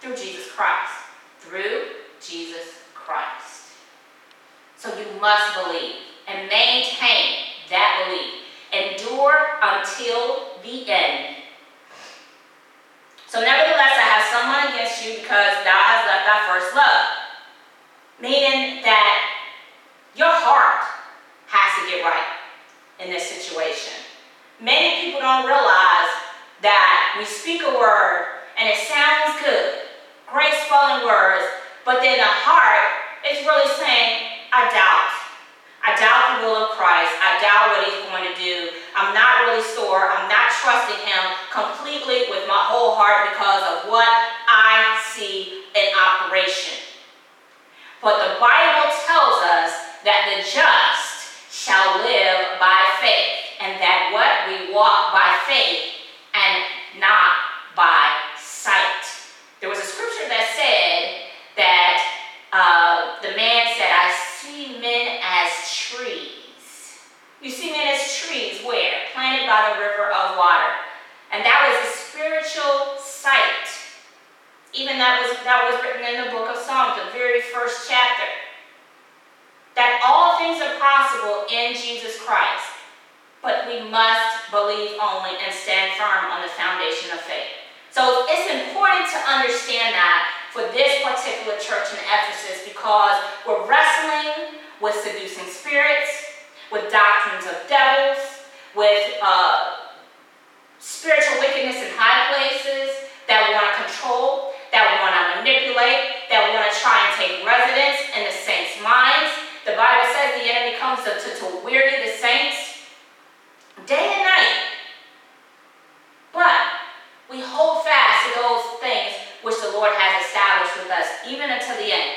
Through Jesus Christ. Through Jesus Christ. So you must believe and maintain that belief. Endure until the end. So nevertheless, I have someone against you because thou hast left thy first love. Meaning that your heart has to get right in this situation. Many people don't realize that we speak a word and it sounds good, great spelling words, but then the heart is really saying, I doubt. I doubt the will of Christ. I doubt what he's going to do. I'm not really sure. I'm not trusting him completely with my whole heart because of what I see in operation. But the Bible tells us that the just shall live by faith, and that what we walk by faith and not by sight. There was a scripture that said that the man said, I see men as trees. You see men as trees where? Planted by the river of water. And that was a spiritual sight. Even that was written in the book of Psalms, the very first chapter. That all things are possible in Jesus Christ. But we must believe only and stand firm on the foundation of faith. So it's important to understand that for this particular church in Ephesus, because we're wrestling with seducing spirits, with doctrines of devils, with spiritual wickedness in high places that want to control, that want to manipulate, that want to try and take residence in the saints' minds. The Bible says the enemy comes to weary the saints day and night. But we hold fast to those things which the Lord has established with us, even until the end.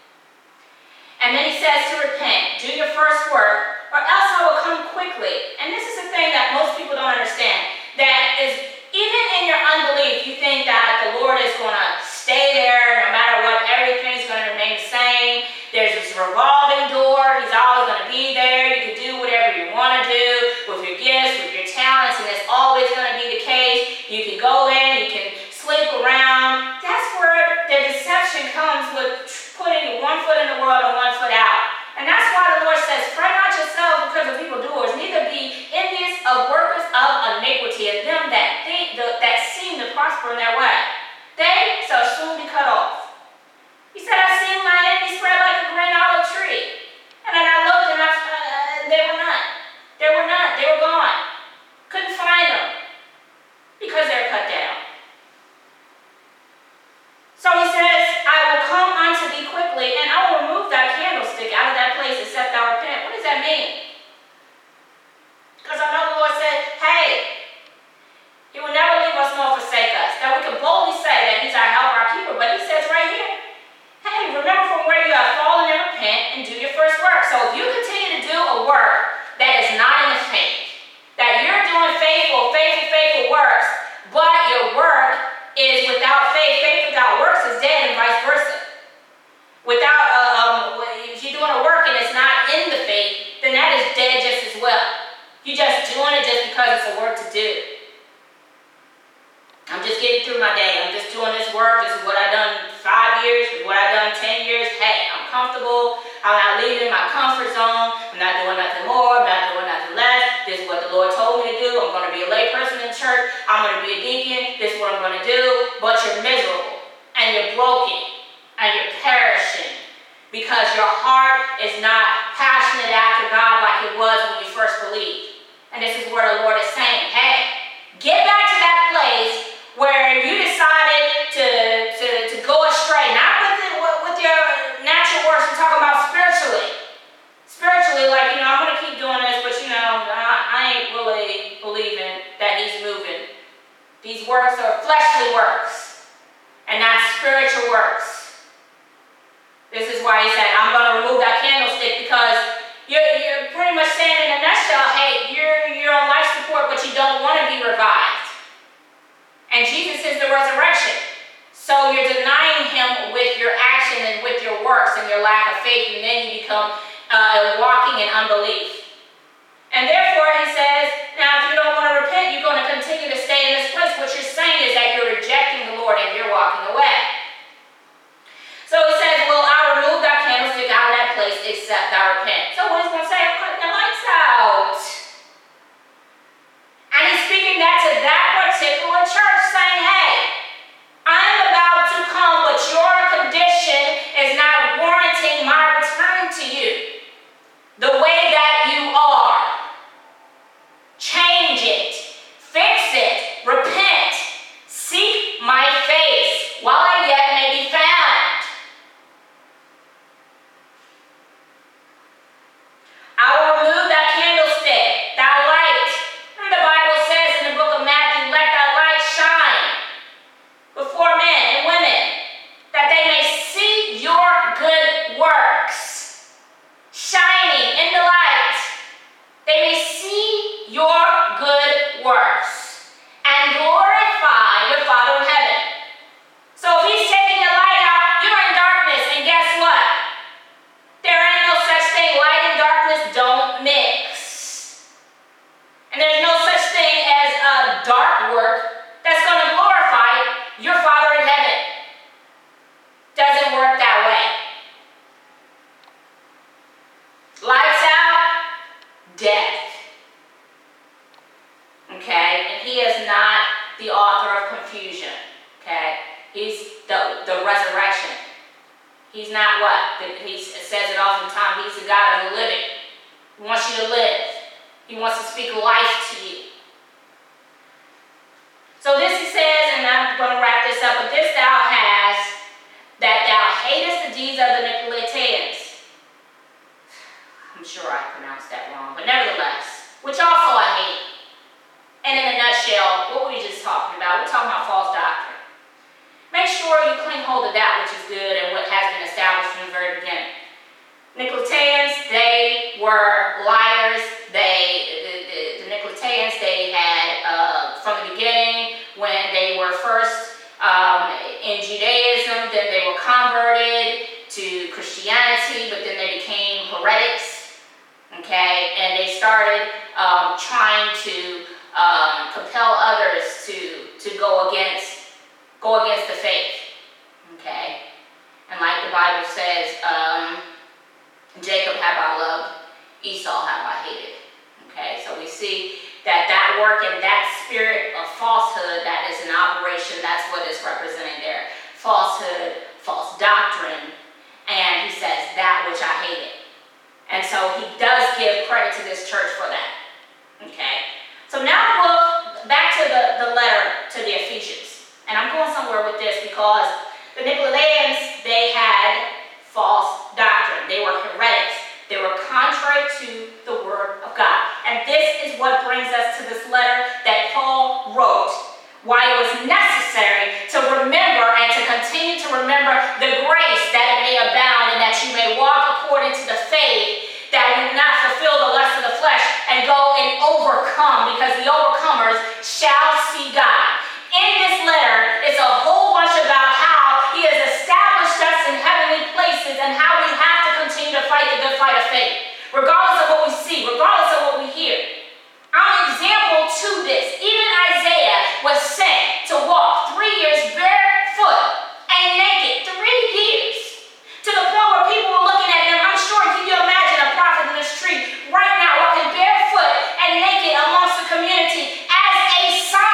And then he says to repent, do your first work, or else I will come quickly. And this is the thing that most people don't understand. That is, even in your unbelief, you think that the Lord is going to stay there no matter what, everything's going to remain the same. There's this revolving door. He's always going to be there. You can do whatever you want to do with your gifts, with your talents, and it's always going to be the case. You can go in, you can sleep around. That's where the deception comes with putting one foot in the world and one foot out. And that's why the Lord says, fret not yourselves because of evildoers, neither be envious of workers of iniquity, and them that seem to prosper in their way. They shall soon be cut off. He said, I seen my enemy spread like a green olive tree. And then I looked and they were none. There were none. They were gone. Couldn't find them because they were cut down. So he says, I will come unto thee quickly, and I will remove thy candlestick out of that place, except thou repent. What does that mean? Because I know the Lord said, hey, he will never leave us nor forsake us. That we can boldly say that he's our helper, our keeper. But he says right here, hey, remember from where you have fallen and repent and do your first work. So if you continue to do a work that is not in the faith, that you're doing faithful works, but your work is without faith. Faith without works is dead, and vice versa. If you're doing a work and it's not in the faith, then that is dead just as well. You're just doing it just because it's a work to do. I'm just getting through my day. I'm just doing this work. This is what I've done 5 years. This is what I've done 10 years. Hey, I'm comfortable. I'm not leaving my comfort zone. I'm not doing nothing more. I'm not doing nothing less. This is what the Lord told me to do. I'm going to be a lay person in church. I'm going to be a deacon. This is what I'm going to do. But you're miserable. And you're broken. And you're perishing. Because your heart is not passionate after God like it was when you first believed. And this is where the Lord is saying, hey, get back to that place where you decided to go astray. Not with your natural works. We're talking about spiritually. Spiritually, like, I'm going to keep doing this, but, I ain't really believing that he's moving. These works are fleshly works and not spiritual works. This is why he said, I'm going to remove that candlestick, because you're pretty much saying in a nutshell, hey, you're on life support, but you don't want to be revived. And Jesus is the resurrection. So you're denying him with your action and with your works and your lack of faith, and then you become walking in unbelief. And therefore, he says, now if you don't want to repent, you're going to continue to stay in this place. What you're saying is that you're rejecting the Lord and you're walking away. He's the resurrection. He's not what? He says it oftentimes, he's the God of the living. He wants you to live. He wants to speak life to you. So this he says, and I'm going to wrap this up, but this thou hast, that thou hatest the deeds of the Nicolaitans. I'm sure I pronounced that wrong, but nevertheless, which also I hate. And in a nutshell, what were we just talking about? We're talking about false doctrine. Make sure you cling hold of that which is good and what has been established from the very beginning. Nicolaitans, they were liars. The Nicolaitans, they had, from the beginning, when they were first in Judaism, then they were converted to Christianity, but then they became heretics, okay? And they started trying to compel others to go against the faith, okay? And like the Bible says, Jacob have I loved, Esau have I hated, okay? So we see that work and that spirit of falsehood that is in operation, that's what is representing there. Falsehood, false doctrine, and he says, that which I hated. And so he does give credit to this church for that, okay? So now look back to the letter to the Ephesians. And I'm going somewhere with this because the Nicolaitans, they had false doctrine. They were heretics. They were contrary to the word of God. And this is what brings us to this letter that Paul wrote, why it was necessary to remember and to continue to remember the grace that it may abound and that you may walk according to the faith, that we not fulfill the lust of the flesh and go and overcome, because the overcomers shall see God. In this letter, it's a whole bunch about how he has established us in heavenly places and how we have to continue to fight the good fight of faith, regardless of what we see, regardless of what we hear. I'm an example to this. Even Isaiah was sent to walk 3 years barefoot and naked, 3 years, to the point where people were looking at him. I'm sure, can you imagine a prophet in the street right now walking barefoot and naked amongst the community as a sign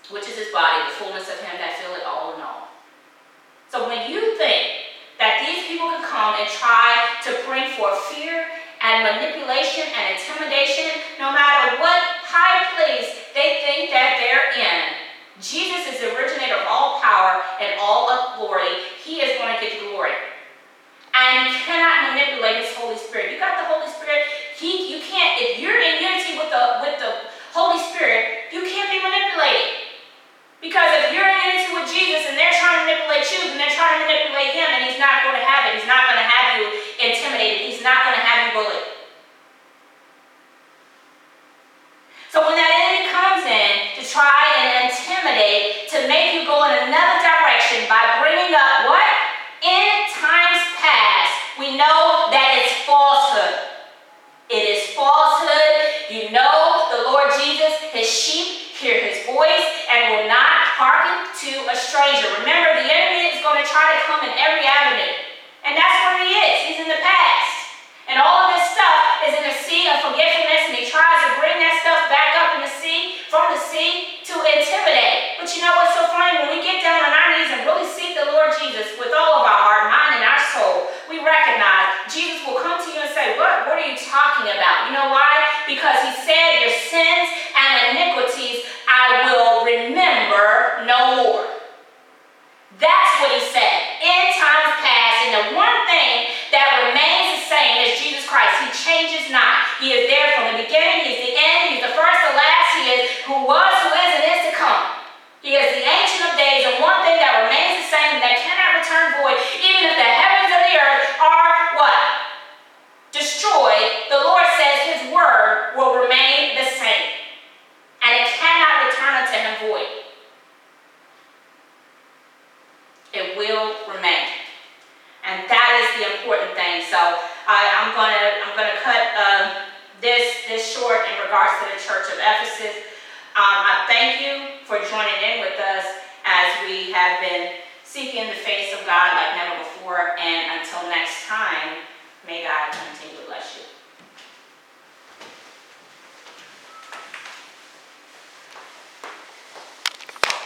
which is his body, the fullness of him that filleth all in all. So when you think that these people can come and try to bring forth fear and manipulation and intimidation, no matter what high place they think that they're in, Jesus is the originator of all power and all of glory. He is going to get the glory. And you cannot manipulate his Holy Spirit. You got the Holy Spirit. You can't, if you're in unity with the Holy Spirit, you can't be manipulated. Because if you're in unity with Jesus and they're trying to manipulate you, then they're trying to manipulate him, and he's not going to have it. He's not going to have you intimidated. He's not going to have you bullied. So when that enemy comes in to try and intimidate, to make you go in another direction by bringing up what? In times past, we know that it's falsehood. It is falsehood. You know the Lord Jesus, his sheep hear his voice and will not hearken to a stranger. Remember, the enemy is going to try to come in every avenue. And that's where he is. He's in the past. And all of this stuff is in the sea of forgetfulness, and he tries to bring that stuff back up in the sea, from the sea, to intimidate. But you know what's so funny? When we get down on our knees and really seek the Lord Jesus with all of our heart, mind, and our soul, we recognize Jesus will come to you and say, what are you talking about? You know why? Because he said, your sins and iniquities I will remember no more. That's what he said. In times past, and the one thing that remains the same is Jesus Christ. He changes not. He is there from the beginning. He is the end. He's the first, the last. He is who was, who is, and is to come. He is the Ancient of Days, and one thing that remains the same and that cannot return void, even if the heavens and the earth are what? Destroyed, the Lord says his word will remain the same. And it cannot return unto him void. It will remain. And that is the important thing. So I'm gonna cut this short in regards to the Church of Ephesus. I thank you for joining in with us as we have been seeking the face of God.